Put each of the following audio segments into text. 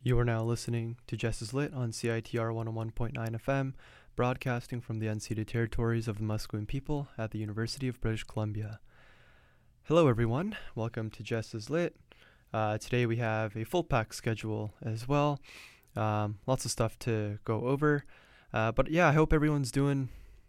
You are now listening to Just As Lit on CITR 101.9 FM, broadcasting from the unceded territories of the Musqueam people at the University of British Columbia. Hello everyone, welcome to Just As Lit. Today we have a full pack schedule as well, lots of stuff to go over. But yeah, I hope everyone's doing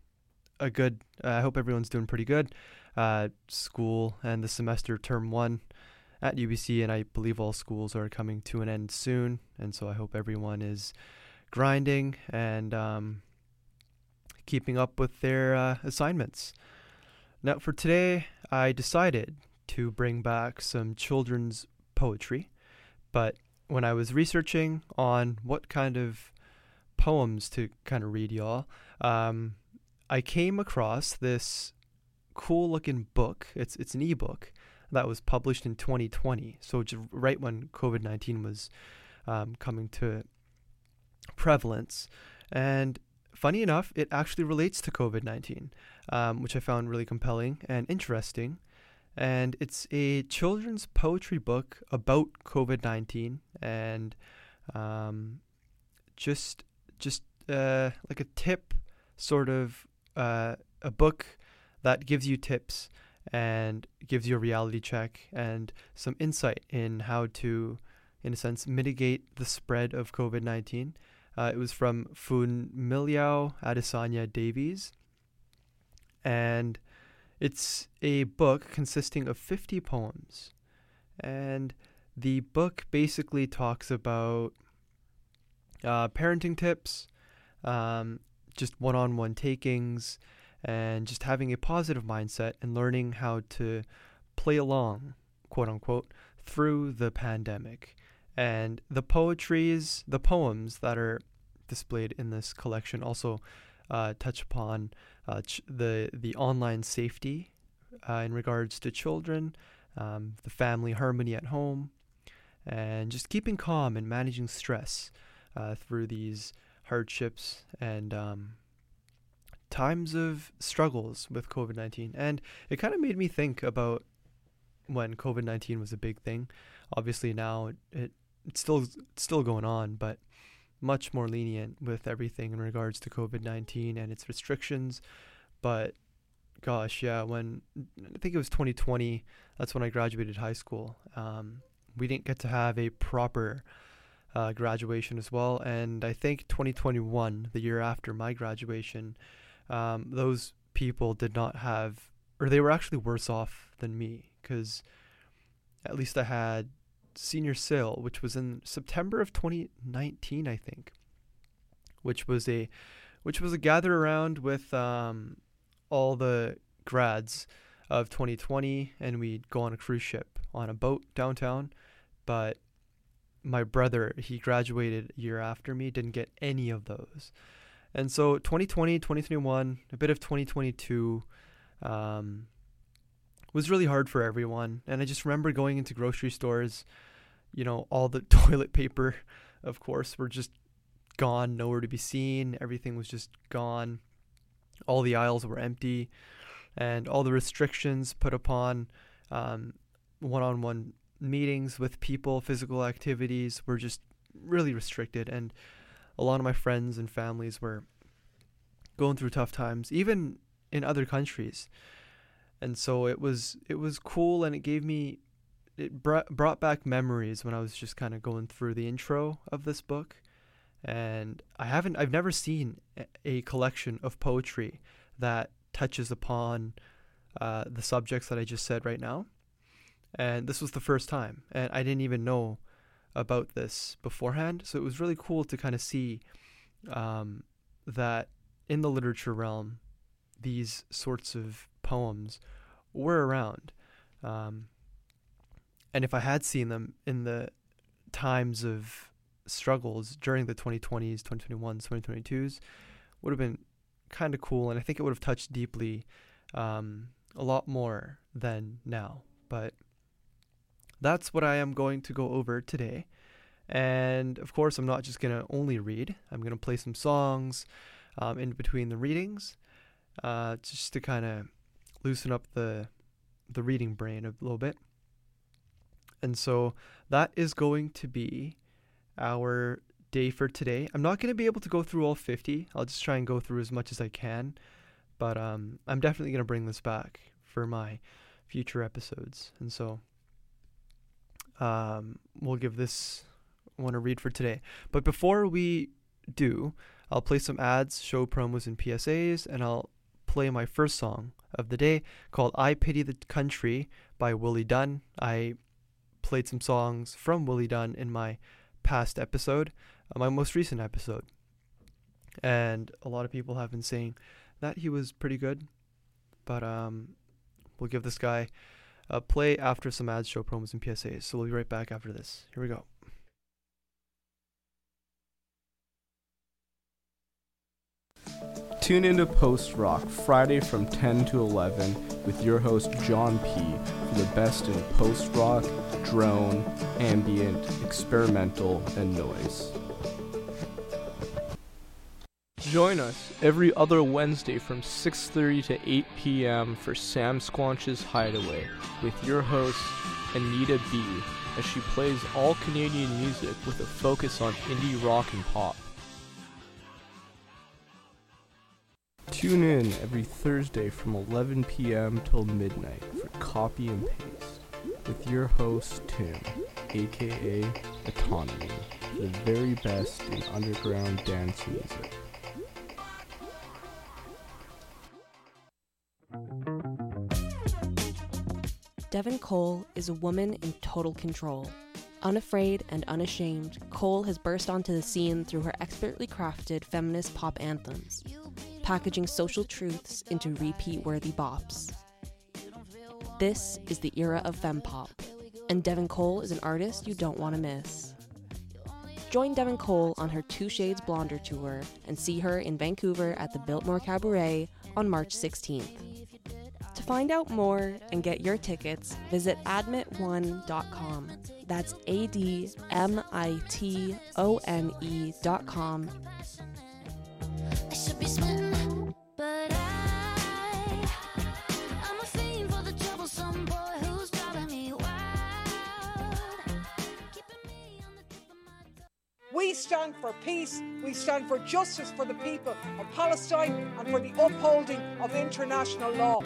pretty good. School and the semester term 1 at UBC, and I believe all schools are coming to an end soon, and so I hope everyone is grinding and keeping up with their assignments. Now for today, I decided to bring back some children's poetry, but when I was researching on what kind of poems to kind of read y'all, I came across this cool looking book. It's an ebook that was published in 2020, so just right when COVID-19 was coming to prevalence. And funny enough, it actually relates to COVID-19, which I found really compelling and interesting. And it's a children's poetry book about COVID-19 and just like a tip, sort of a book that gives you tips and gives you a reality check and some insight in how to, in a sense, mitigate the spread of COVID-19. It was from Funmilayo Adesanya Davies, and it's a book consisting of 50 poems. And the book basically talks about parenting tips, just one-on-one takings, and just having a positive mindset and learning how to play along, quote unquote, through the pandemic. And the poems that are displayed in this collection also touch upon the online safety in regards to children, the family harmony at home, and just keeping calm and managing stress through these hardships and times of struggles with COVID-19. And it kind of made me think about when COVID-19 was a big thing. Obviously now it's still going on, but much more lenient with everything in regards to COVID-19 and its restrictions. But gosh, yeah, when I think it was 2020, that's when I graduated high school. We didn't get to have a proper graduation as well. And I think 2021, the year after my graduation, those people did not have, or they were actually worse off than me, because at least I had senior sale, which was in September of 2019, I think, which was a gather around with all the grads of 2020, and we'd go on a cruise ship on a boat downtown. But my brother, he graduated a year after me, didn't get any of those. And so 2020, 2021, a bit of 2022 was really hard for everyone. And I just remember going into grocery stores, all the toilet paper, of course, were just gone, nowhere to be seen. Everything was just gone. All the aisles were empty. And all the restrictions put upon one-on-one meetings with people, physical activities, were just really restricted. And a lot of my friends and families were going through tough times, even in other countries. And so it was cool, and it brought back memories when I was just kind of going through the intro of this book. And I've never seen a collection of poetry that touches upon the subjects that I just said right now. And this was the first time, and I didn't even know about this beforehand. So it was really cool to kind of see that in the literature realm, these sorts of poems were around. And if I had seen them in the times of struggles during the 2020s, 2021s, 2022s, would have been kind of cool. And I think it would have touched deeply a lot more than now. But that's what I am going to go over today. And of course, I'm not just going to only read. I'm going to play some songs in between the readings, just to kind of loosen up the reading brain a little bit. And so that is going to be our day for today. I'm not going to be able to go through all 50. I'll just try and go through as much as I can. But I'm definitely going to bring this back for my future episodes. And so we'll give this one a read for today. But before we do, I'll play some ads, show promos, and PSAs, and I'll play my first song of the day called I Pity the Country by Willie Dunn. I played some songs from Willie Dunn in my past episode, my most recent episode. And a lot of people have been saying that he was pretty good. But we'll give this guy a play after some ads, show promos, and PSAs. So we'll be right back after this. Here we go. Tune into Post Rock Friday from 10 to 11 with your host John P. for the best in post rock, drone, ambient, experimental, and noise. Join us every other Wednesday from 6:30 to 8 p.m. for Sam Squanch's Hideaway with your host Anita B. as she plays all Canadian music with a focus on indie rock and pop. Tune in every Thursday from 11 p.m. till midnight for Copy and Paste with your host Tim, aka Autonomy, the very best in underground dance music. Devin Cole is a woman in total control. Unafraid and unashamed, Cole has burst onto the scene through her expertly crafted feminist pop anthems, packaging social truths into repeat-worthy bops. This is the era of fempop, and Devin Cole is an artist you don't want to miss. Join Devin Cole on her Two Shades Blonder tour and see her in Vancouver at the Biltmore Cabaret on March 16th. To find out more and get your tickets, visit admit1.com. That's ADMITONE.com. I should be smitten, but I'm a fiend for the troublesome boy who's driving me wild, keeping me on the tip of my tongue. We stand for peace, we stand for justice for the people of Palestine and for the upholding of international law.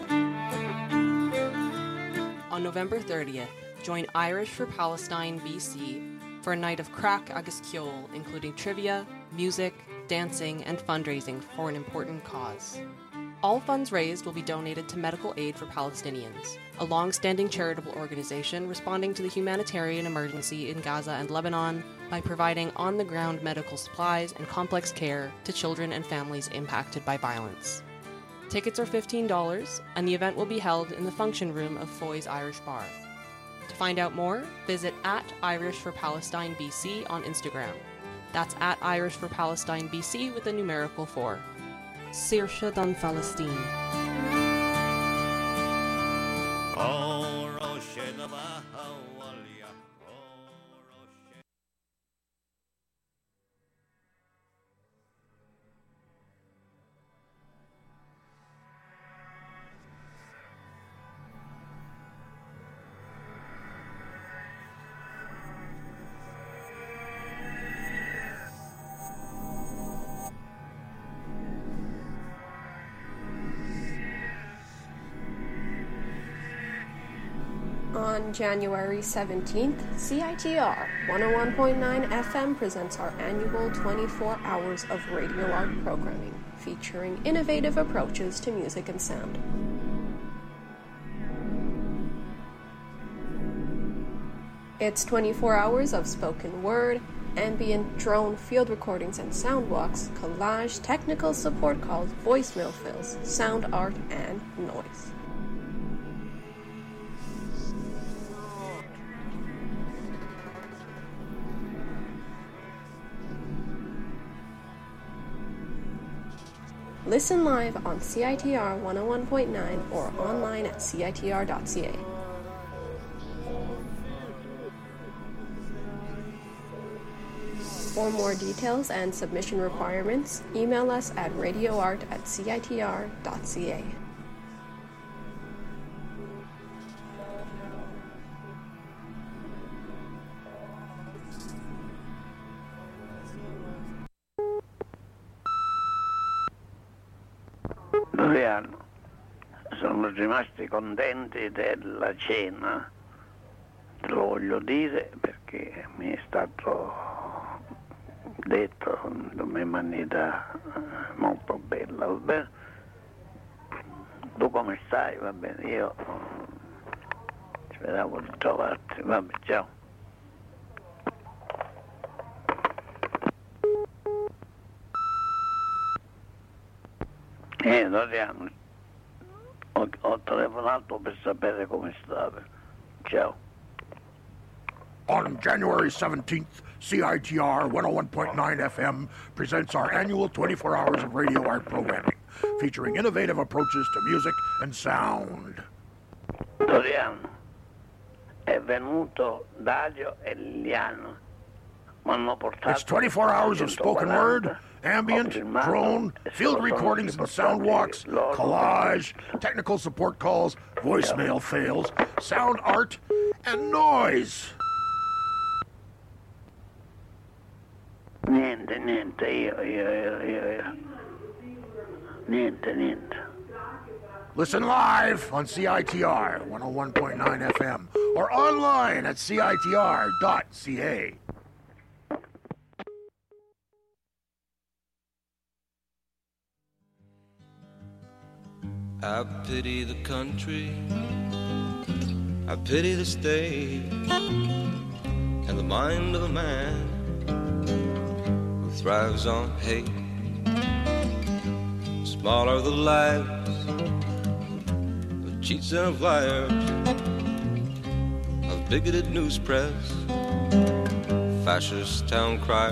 On November 30th, join Irish for Palestine BC for a night of crack agus ceol, including trivia, music, dancing, and fundraising for an important cause. All funds raised will be donated to Medical Aid for Palestinians, a long-standing charitable organization responding to the humanitarian emergency in Gaza and Lebanon by providing on-the-ground medical supplies and complex care to children and families impacted by violence. Tickets are $15, and the event will be held in the function room of Foy's Irish Bar. To find out more, visit @IrishForPalestineBC on Instagram. That's @IrishForPalestineBC with a numerical 4. Saoirse don Palestine. On January 17th, CITR 101.9 FM presents our annual 24 hours of radio art programming, featuring innovative approaches to music and sound. It's 24 hours of spoken word, ambient, drone, field recordings and sound walks, collage, technical support calls, voicemail fills, sound art, and noise. Listen live on CITR 101.9 or online at citr.ca. For more details and submission requirements, email us at radioart@citr.ca. sono rimasti contenti della cena, te lo voglio dire perché mi è stato detto in maniera molto bella, va bene? Tu come stai? Va bene, io speravo di trovarti, vabbè, ciao. Doriano, ho telefonato per sapere come stavi. Ciao. On January 17th, CITR 101.9 FM presents our annual 24 hours of radio art programming, featuring innovative approaches to music and sound. Doriano, è venuto Dario e Liliano. M'hanno portato. It's 24 hours of spoken word, ambient, drone, field recordings and sound walks, collage, technical support calls, voicemail fails, sound art, and noise. Niente, io. Niente. Listen live on CITR 101.9 FM or online at CITR.ca. I pity the country, I pity the state, and the mind of a man who thrives on hate. Small are the lives of cheats and of liars, of bigoted news press, fascist town criers.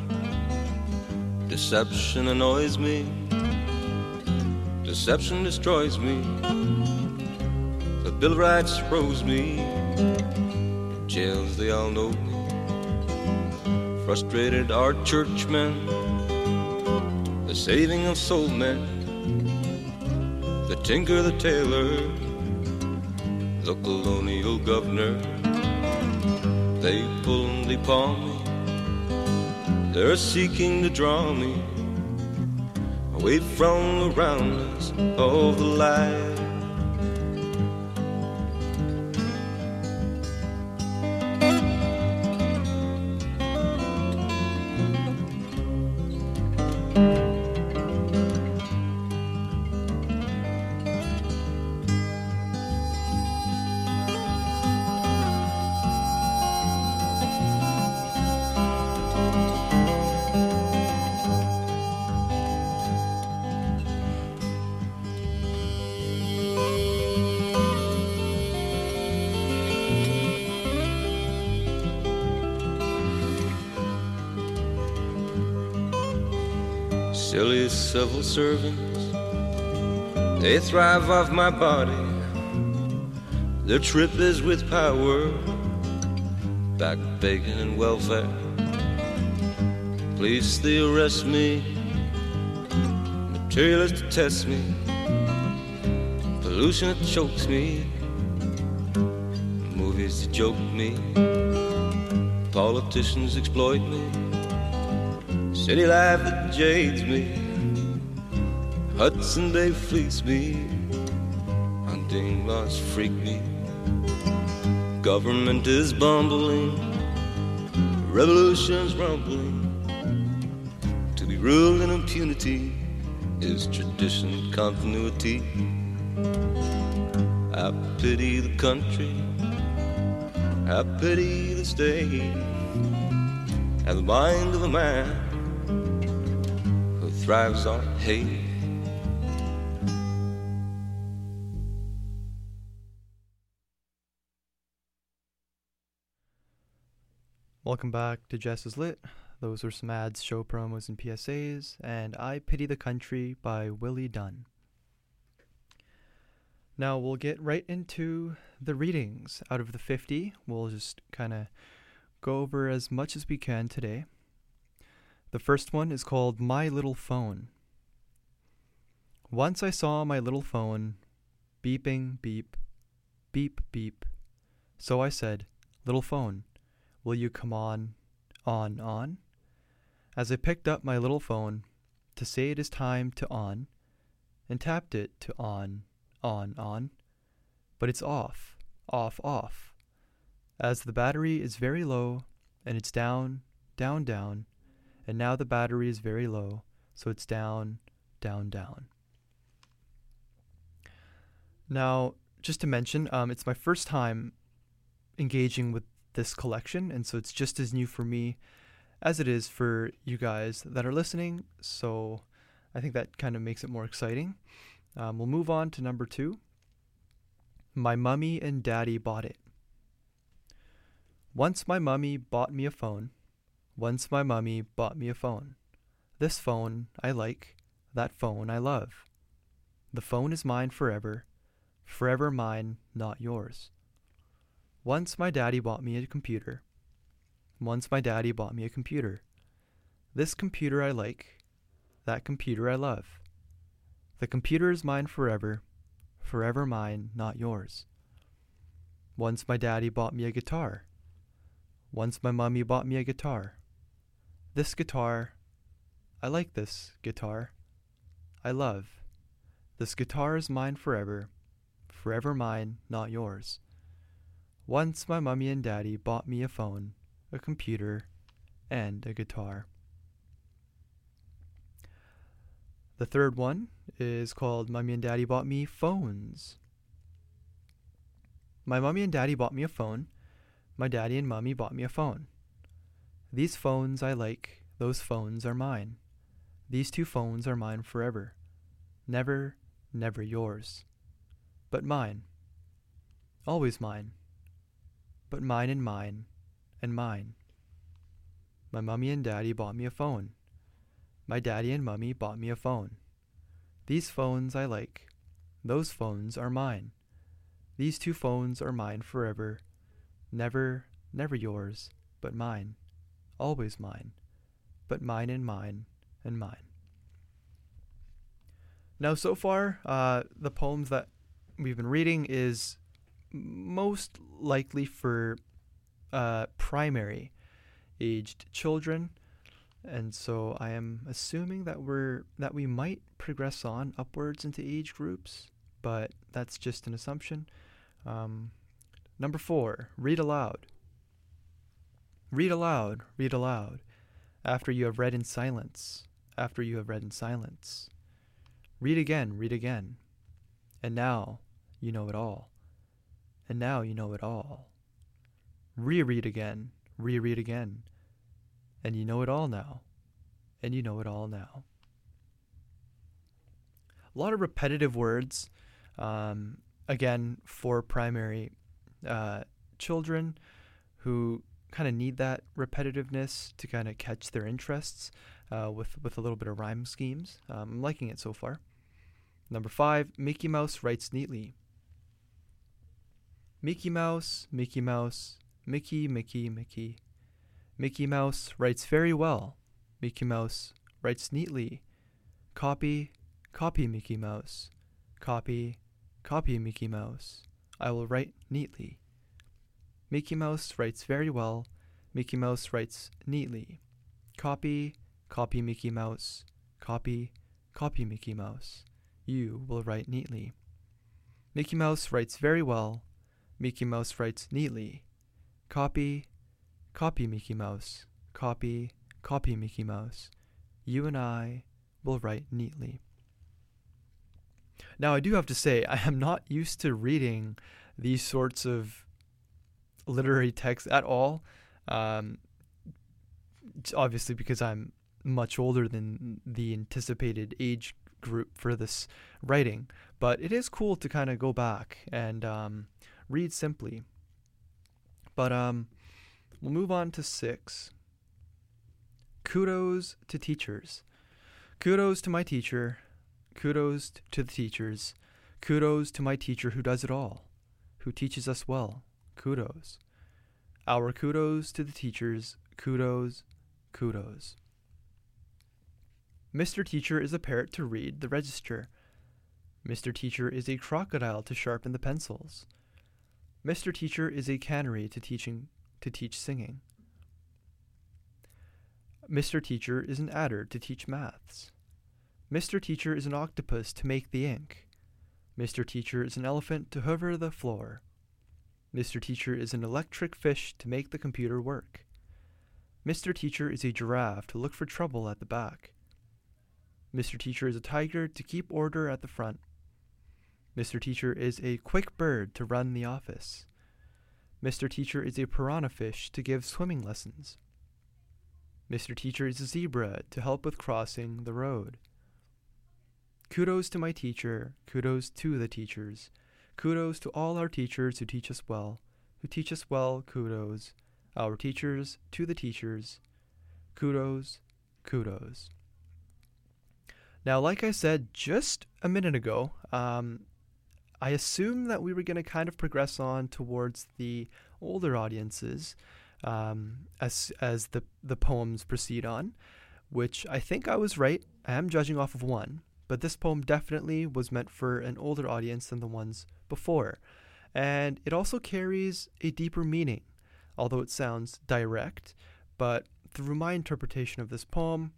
Deception annoys me, deception destroys me. The Bill of Rights froze me. Jails, they all know me. Frustrated are churchmen, the saving of soul men, the tinker, the tailor, the colonial governor. They pull and they palm me. They're seeking to draw me away from the roundness of the light. Silly civil servants, they thrive off my body. Their trip is with power, back bacon and welfare. Police, they arrest me. Materialists test me. Pollution, it chokes me. Movies, they joke me. Politicians exploit me. City life that jades me. Hudson Bay fleece me. Hunting laws freak me. Government is bumbling. Revolution's rumbling. To be ruled in impunity is tradition, continuity. I pity the country. I pity the state. And the mind of a man who thrives on hate. Welcome back to Jess is Lit. Those were some ads, show promos, and PSAs, and I Pity the Country by Willie Dunn. Now we'll get right into the readings. Out of the 50, we'll just kind of go over as much as we can today. The first one is called My Little Phone. Once I saw my little phone beeping, beep, beep, beep. So I said, "Little phone, will you come on, on?" As I picked up my little phone to say it is time to on, and tapped it to on, on, but it's off, off, as the battery is very low and it's down, down, and now the battery is very low, so it's down. Now, just to mention, it's my first time engaging with this collection, and so it's just as new for me as it is for you guys that are listening, so I think that kind of makes it more exciting. We'll move on to number 2. My mummy and daddy bought it. Once my mummy bought me a phone. Once my mummy bought me a phone. This phone I like, that phone I love. The phone is mine forever, forever mine, not yours. Once my daddy bought me a computer. Once my daddy bought me a computer. This computer I like, that computer I love. The computer is mine forever, forever mine, not yours. Once my daddy bought me a guitar. Once my mummy bought me a guitar. This guitar, I like this guitar, I love. This guitar is mine forever, forever mine, not yours. Once my mummy and daddy bought me a phone, a computer, and a guitar. The third one is called Mummy and Daddy Bought Me Phones. My mummy and daddy bought me a phone. My daddy and mummy bought me a phone. These phones I like, those phones are mine. These 2 phones are mine forever. Never, never yours. But mine. Always mine. But mine and mine and mine. My mummy and daddy bought me a phone. My daddy and mummy bought me a phone. These phones I like. Those phones are mine. These 2 phones are mine forever. Never, never yours, but mine. Always mine. But mine and mine and mine. Now, so far, the poems that we've been reading is most likely for primary aged children, and so I am assuming that we might progress on upwards into age groups, but that's just an assumption. Number 4, read aloud. Read aloud, read aloud, after you have read in silence, after you have read in silence. Read again, and now you know it all, and now you know it all. Reread again, and you know it all now, and you know it all now. A lot of repetitive words, again, for primary children who kind of need that repetitiveness to kind of catch their interests with a little bit of rhyme schemes. I'm liking it so far. Number 5, Mickey Mouse writes neatly. Mickey Mouse, Mickey Mouse, Mickey, Mickey, Mickey. Mickey Mouse writes very well. Mickey Mouse writes neatly. Copy, copy Mickey Mouse. Copy, copy Mickey Mouse. I will write neatly. Mickey Mouse writes very well. Mickey Mouse writes neatly. Copy, copy Mickey Mouse. Copy, copy Mickey Mouse. You will write neatly. Mickey Mouse writes very well. Mickey Mouse writes neatly. Copy, copy Mickey Mouse. Copy, copy Mickey Mouse. You and I will write neatly. Now, I do have to say, I am not used to reading these sorts of literary texts at all. Obviously, because I'm much older than the anticipated age group for this writing. But it is cool to kind of go back and read simply. But we'll move on to 6. Kudos to teachers. Kudos to my teacher. Kudos to the teachers. Kudos to my teacher who does it all, who teaches us well. Kudos. Our kudos to the teachers. Kudos, kudos. Mr. Teacher is a parrot to read the register. Mr. Teacher is a crocodile to sharpen the pencils. Mr. Teacher is a canary to teach singing. Mr. Teacher is an adder to teach maths. Mr. Teacher is an octopus to make the ink. Mr. Teacher is an elephant to hover the floor. Mr. Teacher is an electric fish to make the computer work. Mr. Teacher is a giraffe to look for trouble at the back. Mr. Teacher is a tiger to keep order at the front. Mr. Teacher is a quick bird to run the office. Mr. Teacher is a piranha fish to give swimming lessons. Mr. Teacher is a zebra to help with crossing the road. Kudos to my teacher, kudos to the teachers. Kudos to all our teachers who teach us well. Who teach us well, kudos. Our teachers to the teachers. Kudos, kudos. Now, like I said just a minute ago, I assume that we were going to kind of progress on towards the older audiences as the poems proceed on, which I think I was right. I am judging off of one, but this poem definitely was meant for an older audience than the ones before. And it also carries a deeper meaning, although it sounds direct, but through my interpretation of this poem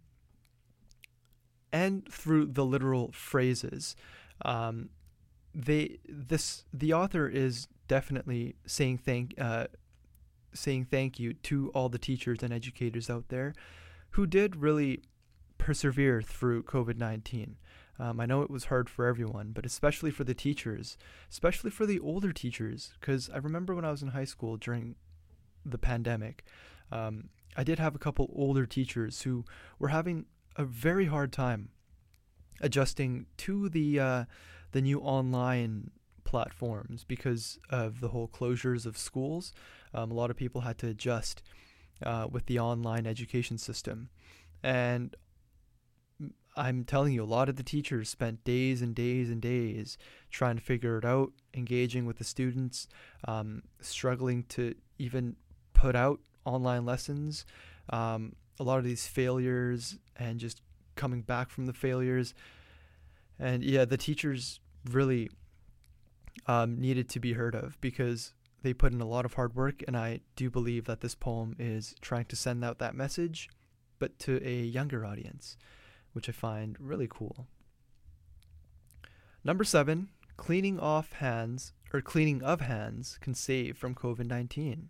and through the literal phrases, the author is definitely saying thank you to all the teachers and educators out there who did really persevere through COVID-19. I know it was hard for everyone, but especially for the teachers, especially for the older teachers, because I remember when I was in high school during the pandemic, I did have a couple older teachers who were having a very hard time adjusting to the new online platforms because of the whole closures of schools. A lot of people had to adjust with the online education system. And I'm telling you, a lot of the teachers spent days and days and days trying to figure it out, engaging with the students, struggling to even put out online lessons. A lot of these failures and just coming back from the failures. And yeah, the teachers really needed to be heard of because they put in a lot of hard work, and I do believe that this poem is trying to send out that message, but to a younger audience, which I find really cool. Number 7, cleaning of hands can save from COVID-19.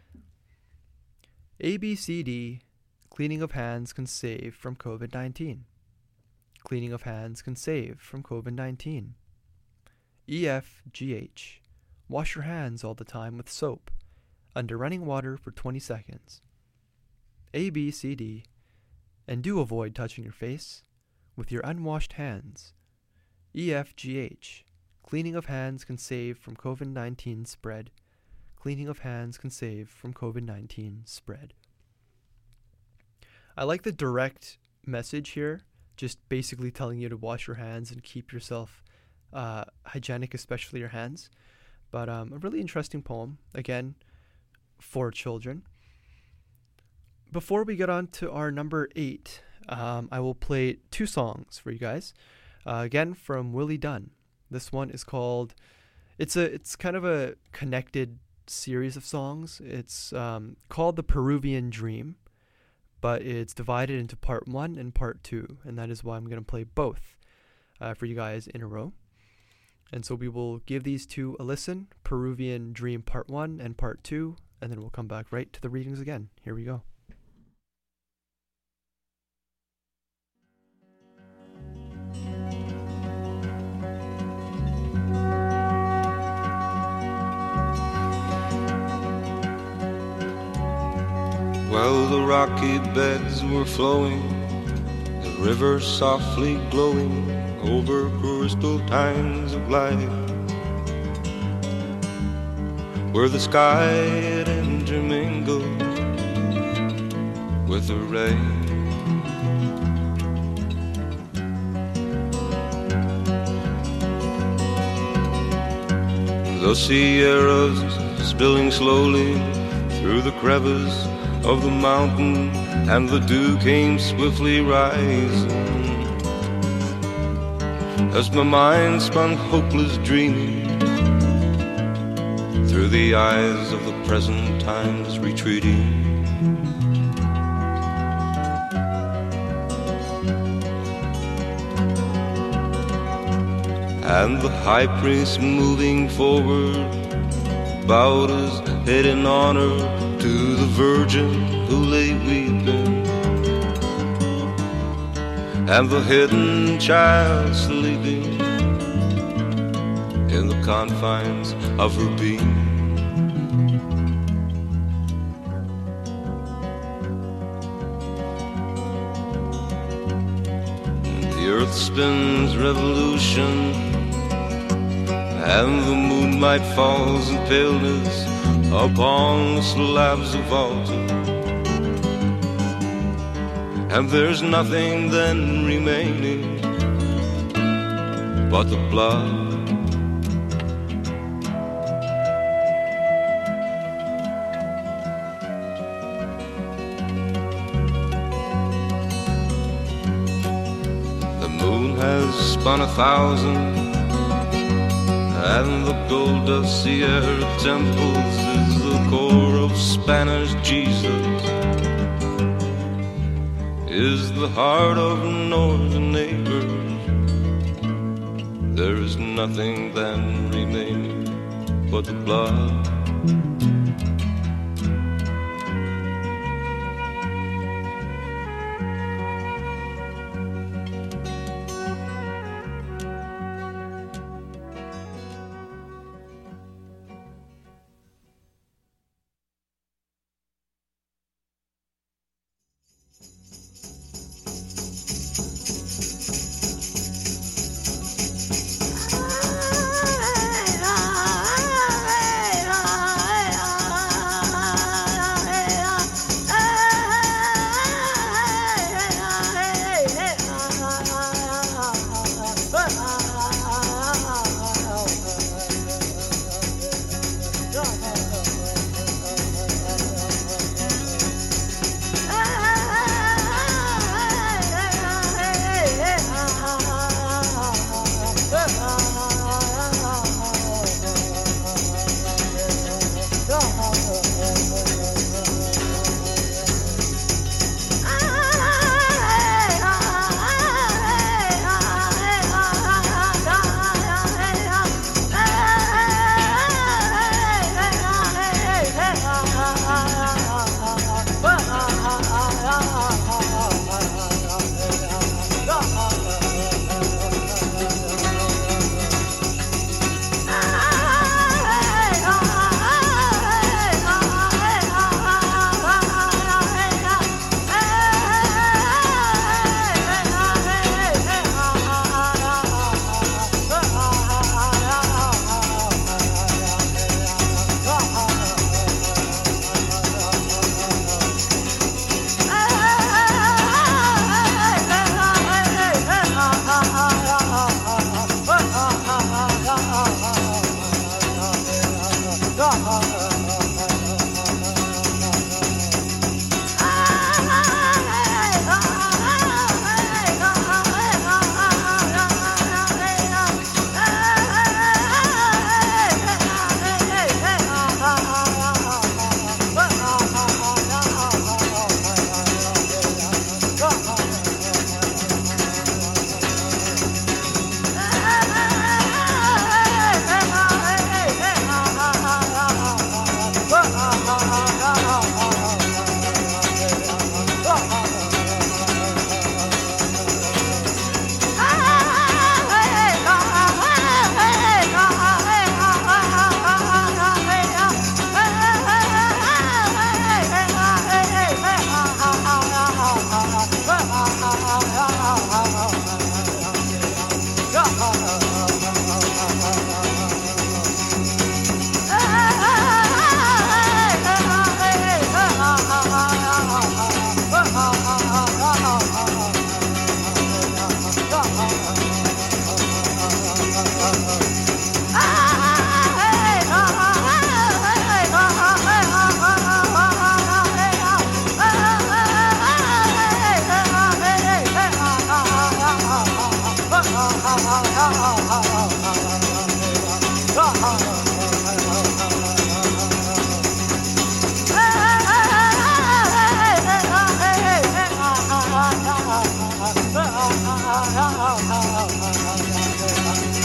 ABCD, cleaning of hands can save from COVID-19. Cleaning of hands can save from COVID-19. EFGH, wash your hands all the time with soap, under running water for 20 seconds. ABCD, and do avoid touching your face with your unwashed hands. EFGH, cleaning of hands can save from COVID-19 spread. Cleaning of hands can save from COVID-19 spread. I like the direct message here, just basically telling you to wash your hands and keep yourself hygienic, especially your hands. But a really interesting poem, again, for children. Before we get on to our number 8, I will play 2 songs for you guys. Again, from Willie Dunn. This one is called, it's kind of a connected series of songs. It's called The Peruvian Dream, but it's divided into part 1 and part 2, and that is why I'm going to play both for you guys in a row. And so we will give these 2 a listen, Peruvian Dream part 1 and part 2, and then we'll come back right to the readings again. Here we go. While the rocky beds were flowing, the river softly glowing over crystal times of life, where the sky had intermingled with the rain. The Sierras spilling slowly through the crevice of the mountain, and the dew came swiftly rising as my mind spun hopeless dreaming through the eyes of the present times retreating. and the high priest moving forward bowed his head in honor to the virgin who lay weeping, and the hidden child sleeping in the confines of her being. The earth spins revolution, and the moonlight falls in paleness upon the slabs of altar, and there's nothing then remaining but the blood. The moon has spun 1,000, and the gold dust Sierra temples is the core of Spanish Jesus, is the heart of northern neighbors. There is nothing then remaining but the blood.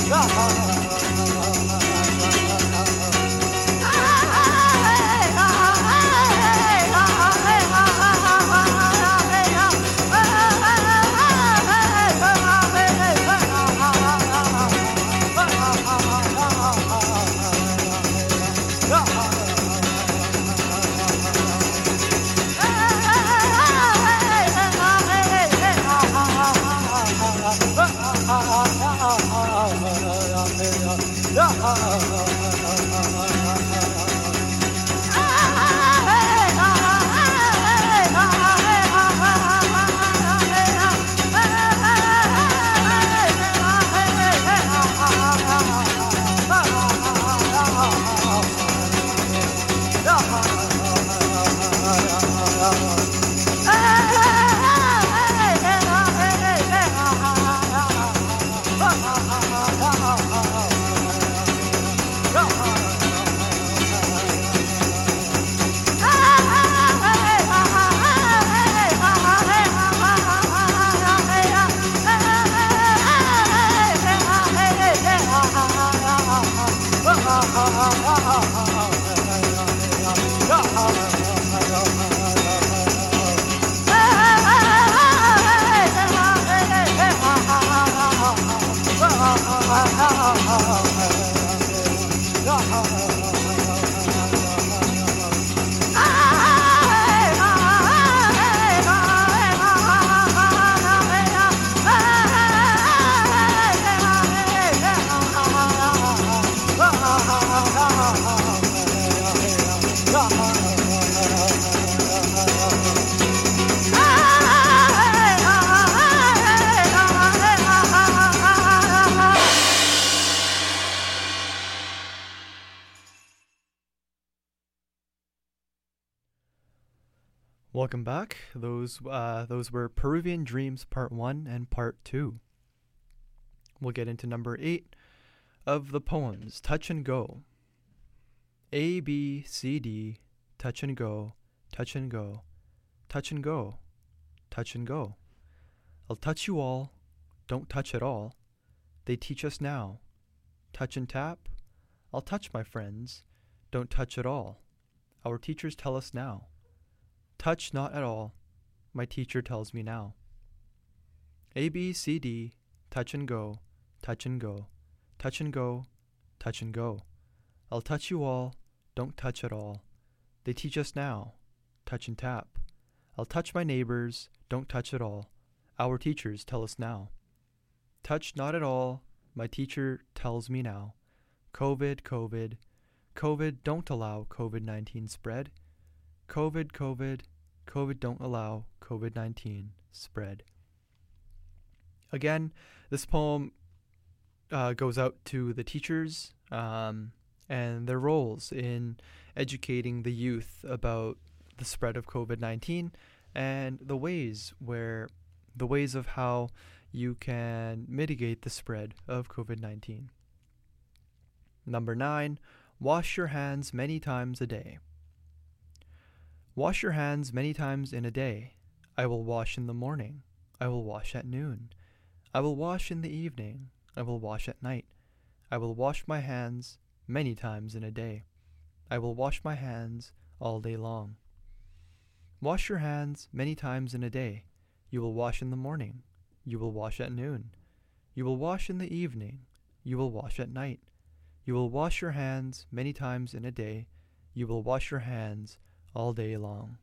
Welcome back. Those were Peruvian Dreams Part 1 and Part 2. We'll get into number 8 of the poems, Touch and Go. A, B, C, D, touch and go, touch and go, touch and go, touch and go. I'll touch you all, don't touch at all. They teach us now. Touch and tap, I'll touch my friends, don't touch at all. Our teachers tell us now. Touch not at all, my teacher tells me now. A, B, C, D, touch and go, touch and go, touch and go, touch and go. I'll touch you all, don't touch at all. They teach us now. Touch and tap. I'll touch my neighbors, don't touch at all. Our teachers tell us now. Touch not at all, my teacher tells me now. COVID, COVID, COVID, don't allow COVID-19 spread. COVID, COVID, COVID, don't allow COVID-19 spread. Again, this poem goes out to the teachers and their roles in educating the youth about the spread of COVID-19 and the ways of how you can mitigate the spread of COVID-19. Number 9, wash your hands many times a day. Wash your hands many times in a day. I will wash in the morning. I will wash at noon. I will wash in the evening. I will wash at night. I will wash my hands many times in a day. I will wash my hands all day long. Wash your hands many times in a day. You will wash in the morning. You will wash at noon. You will wash in the evening. You will wash at night. You will wash your hands many times in a day. You will wash your hands all day long.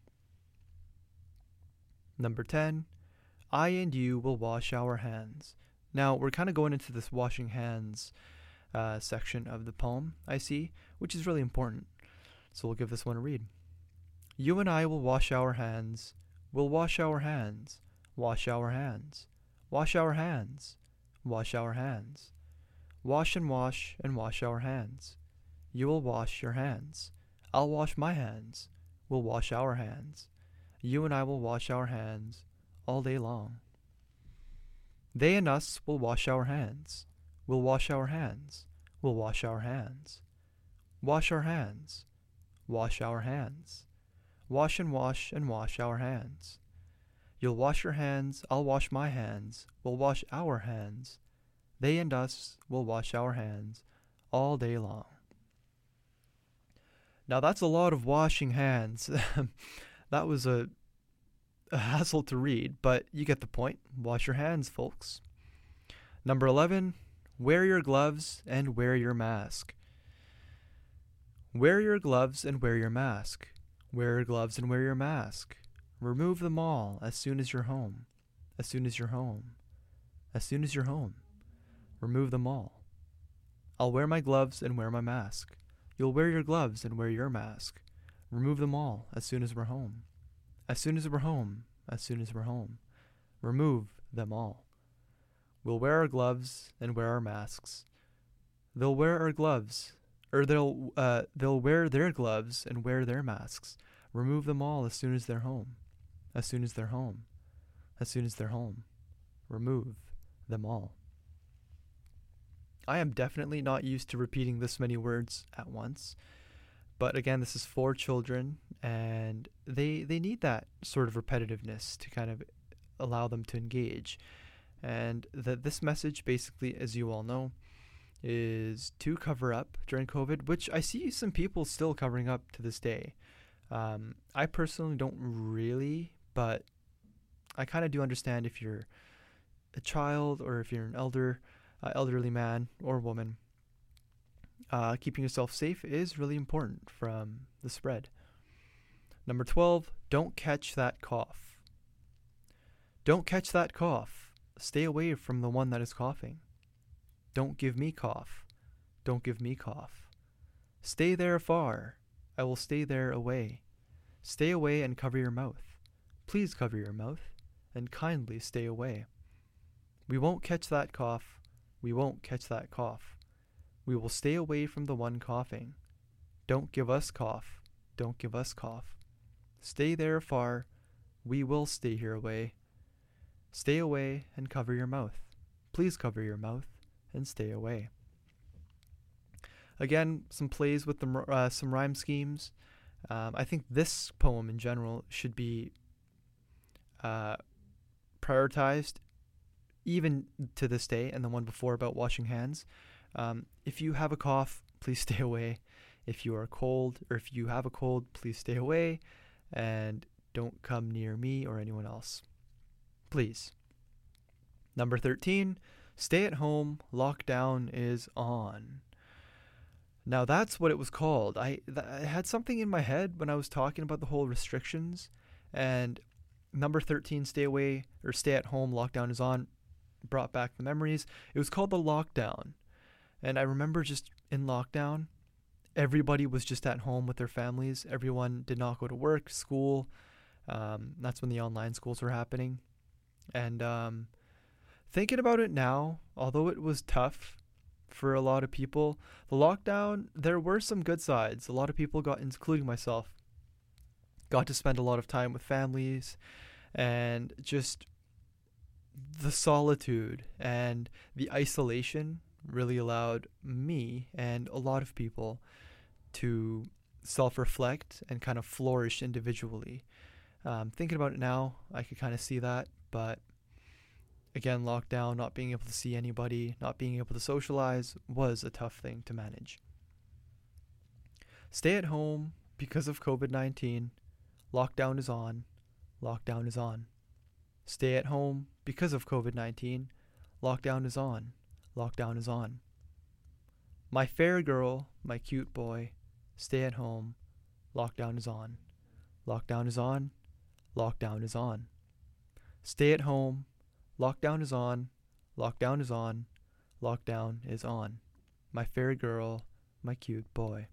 Number 10, I and you will wash our hands. Now, we're kind of going into this washing hands section of the poem, I see, which is really important. So we'll give this one a read. You and I will wash our hands. We'll wash our hands. Wash our hands. Wash our hands. Wash our hands. Wash and wash and wash our hands. You will wash your hands. I'll wash my hands. We'll wash our hands. You and I will wash our hands all day long. They and us will wash our hands. We'll wash our hands. We'll wash our hands. Wash our hands. Wash our hands. Wash and wash our hands. You'll wash your hands. I'll wash my hands. We'll wash our hands. They and us will wash our hands all day long. Now that's a lot of washing hands. That was a hassle to read, but you get the point. Wash your hands, folks. Number 11, wear your gloves and wear your mask. Wear your gloves and wear your mask. Wear your gloves and wear your mask. Remove them all as soon as you're home. As soon as you're home. As soon as you're home. Remove them all. I'll wear my gloves and wear my mask. You'll wear your gloves and wear your mask. Remove them all as soon as we're home. As soon as we're home. As soon as we're home. Remove them all. We'll wear our gloves and wear our masks. They'll wear our gloves, or they'll wear their gloves and wear their masks. Remove them all as soon as they're home. As soon as they're home. As soon as they're home. Remove them all. I am definitely not used to repeating this many words at once. But again, this is for children, and they need that sort of repetitiveness to kind of allow them to engage. And this message, basically, as you all know, is to cover up during COVID, which I see some people still covering up to this day. I personally don't really, but I kind of do understand if you're a child or if you're an elderly man or woman. Keeping yourself safe is really important from the spread. Number 12, don't catch that cough. Don't catch that cough. Stay away from the one that is coughing. Don't give me cough. Don't give me cough. Stay there far. I will stay there away. Stay away and cover your mouth. Please cover your mouth and kindly stay away. We won't catch that cough. We won't catch that cough. We will stay away from the one coughing. Don't give us cough. Don't give us cough. Stay there far. We will stay here away. Stay away and cover your mouth. Please cover your mouth and stay away. Again, some plays with some rhyme schemes. I think this poem in general should be prioritized even to this day, and the one before about washing hands. If you have a cough, please stay away. If you are cold, or if you have a cold, please stay away and don't come near me or anyone else. Please. Number 13, stay at home, lockdown is on. Now that's what it was called. I had something in my head when I was talking about the whole restrictions, and number 13, stay away or stay at home, lockdown is on, brought back the memories. It was called the lockdown. And I remember just in lockdown, everybody was just at home with their families. Everyone did not go to work, school. That's when the online schools were happening. And thinking about it now, although it was tough for a lot of people, the lockdown, there were some good sides. A lot of people including myself, got to spend a lot of time with families, and just the solitude and the isolation really allowed me and a lot of people to self-reflect and kind of flourish individually. Thinking about it now, I could kind of see that, but again, lockdown, not being able to see anybody, not being able to socialize was a tough thing to manage. Stay at home because of COVID-19. Lockdown is on. Lockdown is on. Stay at home because of COVID-19. Lockdown is on. Lockdown is on. My fair girl, my cute boy, stay at home. Lockdown is on. Lockdown is on. Lockdown is on. Stay at home. Lockdown is on. Lockdown is on. Lockdown is on. My fair girl, my cute boy.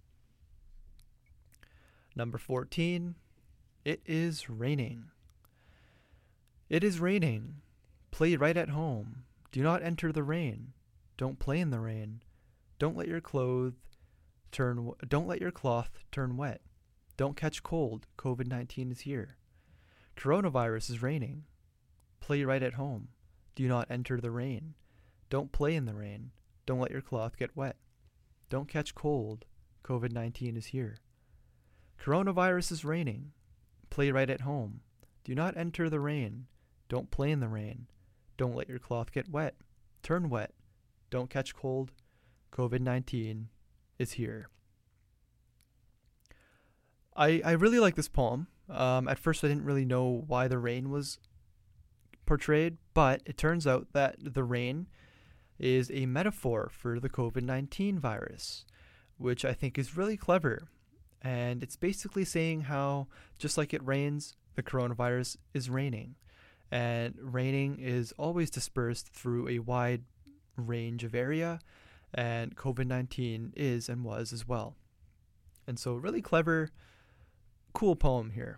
Number 14. It is raining. It is raining. Play right at home. Do not enter the rain. Don't play in the rain. Don't let your cloth turn wet. Don't catch cold. COVID-19 is here. Coronavirus is raining. Play right at home. Do not enter the rain. Don't play in the rain. Don't let your cloth get wet. Don't catch cold. COVID-19 is here. Coronavirus is raining. Play right at home. Do not enter the rain. Don't play in the rain. Don't let your cloth get wet. Turn wet. don't catch cold. COVID-19 is here. I really like this poem. At first, I didn't really know why the rain was portrayed, but it turns out that the rain is a metaphor for the COVID-19 virus, which I think is really clever. And it's basically saying how, just like it rains, the coronavirus is raining. And raining is always dispersed through a wide range of area, and COVID-19 is and was as well. And so really clever, cool poem here.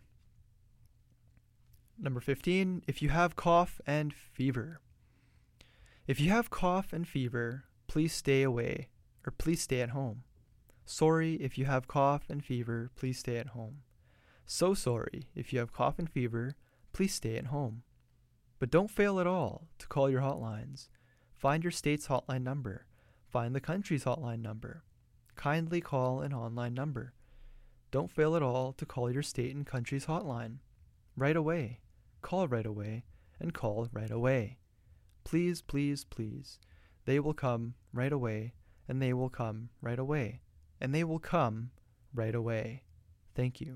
Number 15, if you have cough and fever. If you have cough and fever, please stay away, or please stay at home. Sorry if you have cough and fever, please stay at home. So sorry if you have cough and fever, please stay at home. But don't fail at all to call your hotlines. Find your state's hotline number. Find the country's hotline number. Kindly call an online number. Don't fail at all to call your state and country's hotline. Right away. Call right away, and call right away. Please, please, please. They will come right away, and they will come right away, and they will come right away. Thank you.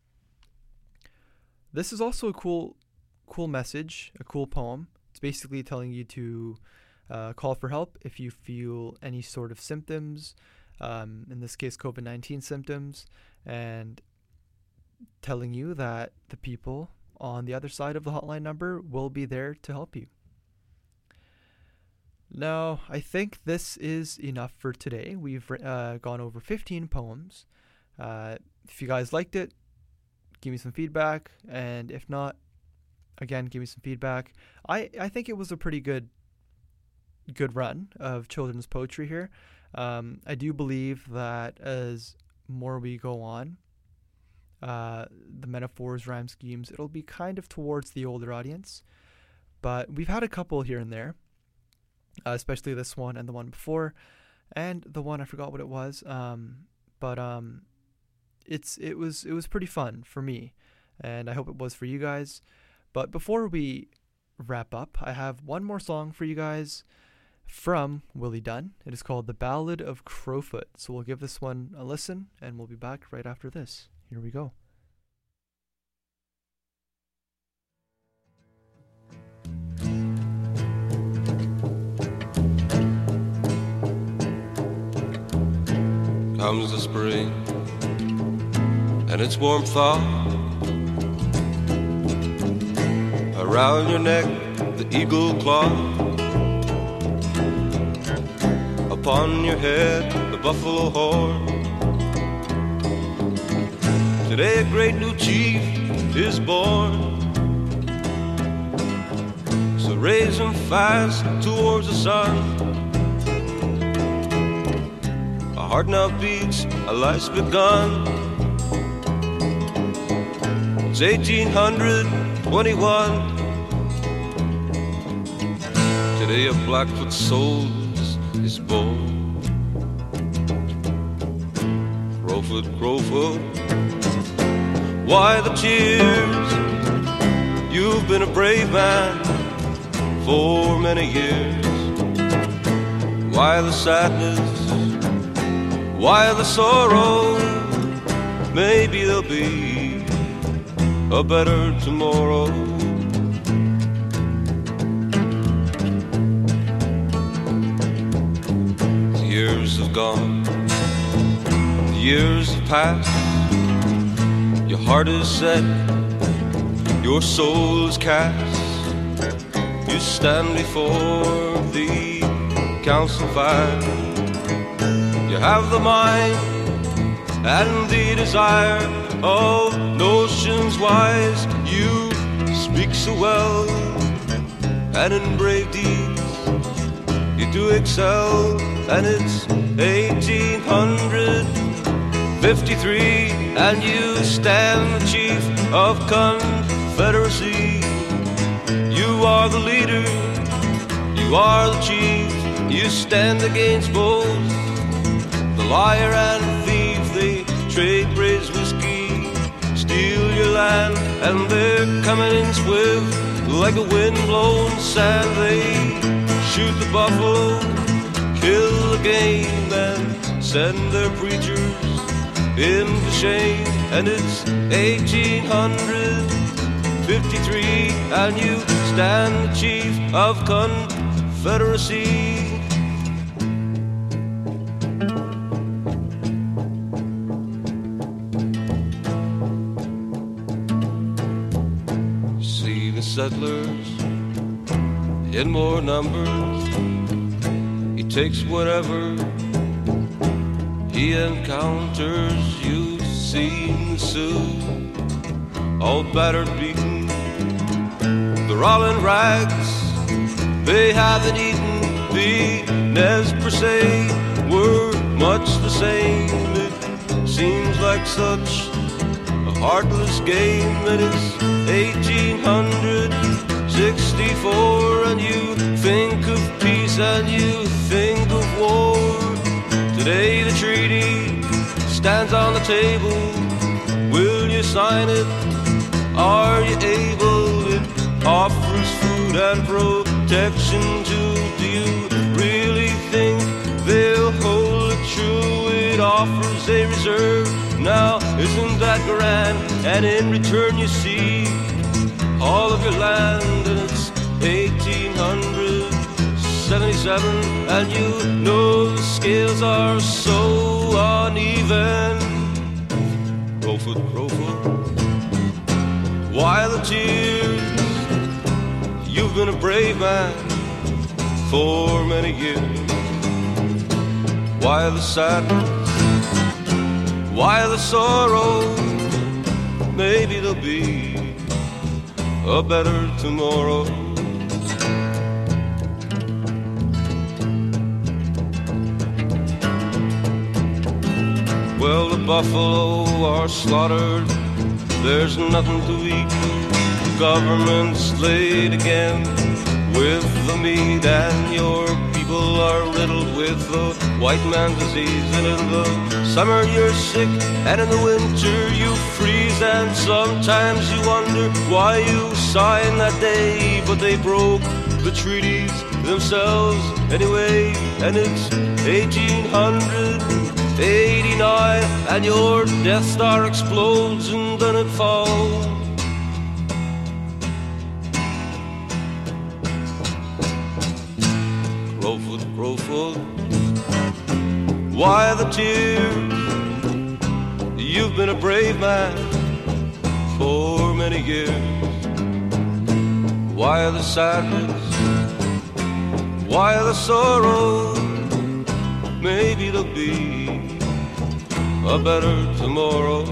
This is also a cool message, a cool poem. It's basically telling you to call for help if you feel any sort of symptoms, in this case COVID-19 symptoms, and telling you that the people on the other side of the hotline number will be there to help you. Now, I think this is enough for today. We've gone over 15 poems. If you guys liked it, give me some feedback, and if not, again, give me some feedback. I think it was a pretty good run of children's poetry here. I do believe that as more we go on, the metaphors, rhyme schemes, it'll be kind of towards the older audience. But we've had a couple here and there, especially this one and the one before, and the one I forgot what it was. It was pretty fun for me, and I hope it was for you guys. But before we wrap up, I have one more song for you guys from Willie Dunn. It is called The Ballad of Crowfoot. So we'll give this one a listen, and we'll be back right after this. Here we go. Comes the spring and its warm thaw. Around your neck the eagle claw. Upon your head the buffalo horn. Today a great new chief is born. So raise him fast towards the sun. A heart now beats, a life's begun. It's 1821. Today a Blackfoot soldier is born. Crowfoot, Crowfoot, why the tears? You've been a brave man for many years. Why the sadness? Why the sorrow? Maybe there'll be a better tomorrow. The years have gone, the years have passed. Your heart is set, your soul is cast. You stand before the council fire. You have the mind and the desire of notions wise. You speak so well, and in brave deeds you do excel. And it's 1853, and you stand the chief of Confederacy. You are the leader, you are the chief. You stand against both the liar and the thief. They trade praise whiskey, steal your land, and they're coming in swift like a wind-blown sand. They shoot the buffalo game and send their preachers into shame. And it's 1853 and you stand the chief of Confederacy. See the settlers in more numbers. He takes whatever he encounters. You've seen the Sioux, all battered, beaten. They're all in rags, they haven't eaten. The Nez Perce were much the same. It seems like such a heartless game. It is 1864 and you think of peace and you think of war. Today the treaty stands on the table. Will you sign it? Are you able? It offers food and protection too. Do you really think they'll hold it true? It offers a reserve. Now isn't that grand? And in return you see all of your land. And it's 1877 and you know the scales are so uneven. Crowfoot, Crowfoot, why the tears? You've been a brave man for many years. Why the sadness? Why the sorrow? Maybe there'll be a better tomorrow. Well, the buffalo are slaughtered, there's nothing to eat. Government's laid again with the meat, and your people are riddled with the white man's disease. And in the summer you're sick, and in the winter you freeze. And sometimes you wonder why you signed that day, but they broke the treaties themselves anyway. And it's 1889 and your Death Star explodes and then it falls. Crowfoot, Crowfoot, why the tears? You've been a brave man for many years. Why the sadness? Why the sorrow? Maybe there'll be a better tomorrow.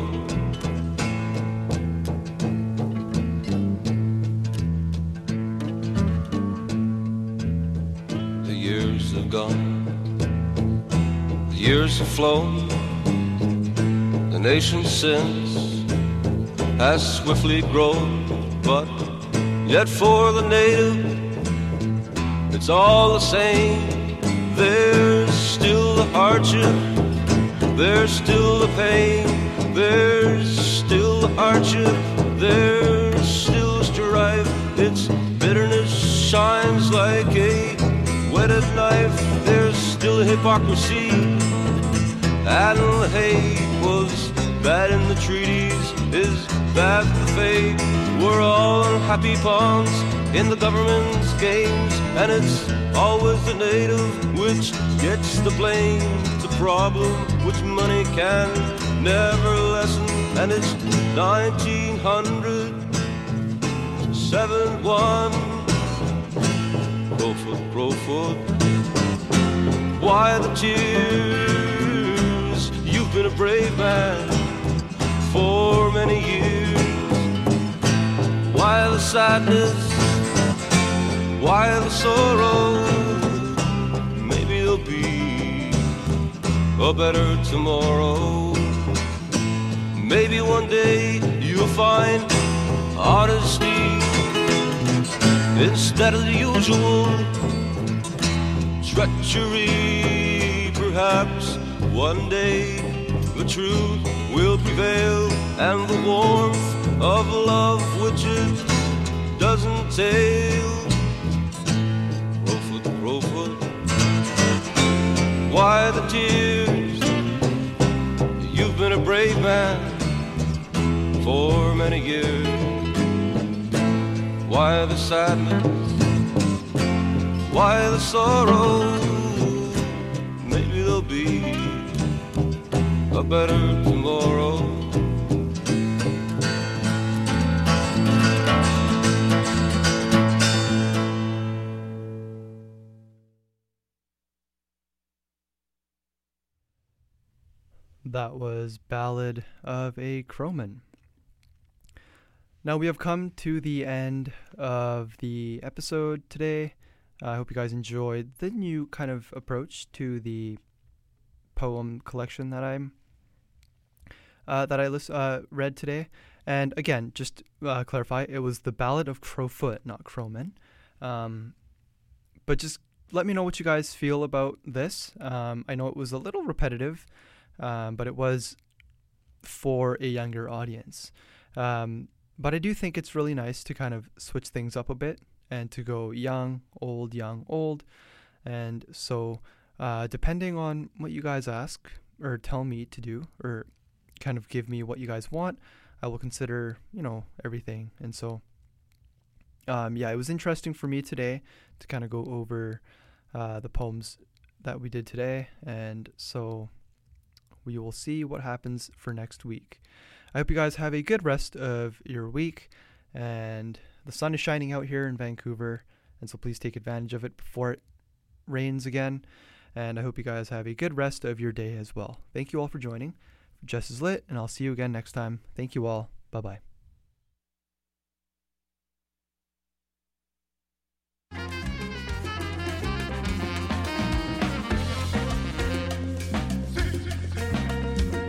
The years have gone, the years have flown. The nation since has swiftly grown, but yet for the native it's all the same. There's still the hardship, there's still the pain, there's still the hardship, there's still strife. Its bitterness shines like a whetted knife. There's still hypocrisy, and the hate was bad in the treaties, is bad the fate. We're all unhappy pawns in the government's games, and it's always the native which gets the blame. It's a problem which money can never lessen, and it's 1971. Crowfoot, Crowfoot, why the tears? You've been a brave man for many years. Why the sadness? Why the sorrow? Maybe there'll be a better tomorrow. Maybe one day you'll find honesty instead of the usual treachery. Perhaps one day the truth will prevail, and the warmth of love which it doesn't tail. Crowfoot, Crowfoot, why the tears? You've been a brave man for many years. Why the sadness? Why the sorrow? Maybe there'll be a better tomorrow. That was Ballad of a Crowman. Now we have come to the end of the episode today. I hope you guys enjoyed the new kind of approach to the poem collection that I read today. And again, just clarify, it was the Ballad of Crowfoot, not Crowman. But just let me know what you guys feel about this. I know it was a little repetitive, but it was for a younger audience. But I do think it's really nice to kind of switch things up a bit and to go young, old, young, old. And so depending on what you guys ask or tell me to do or kind of give me what you guys want, I will consider, everything. And so, it was interesting for me today to kind of go over the poems that we did today. And so we will see what happens for next week. I hope you guys have a good rest of your week, and the sun is shining out here in Vancouver, and so please take advantage of it before it rains again. And I hope you guys have a good rest of your day as well. Thank you all for joining. Just as lit, and I'll see you again next time. Thank you all. Bye-bye.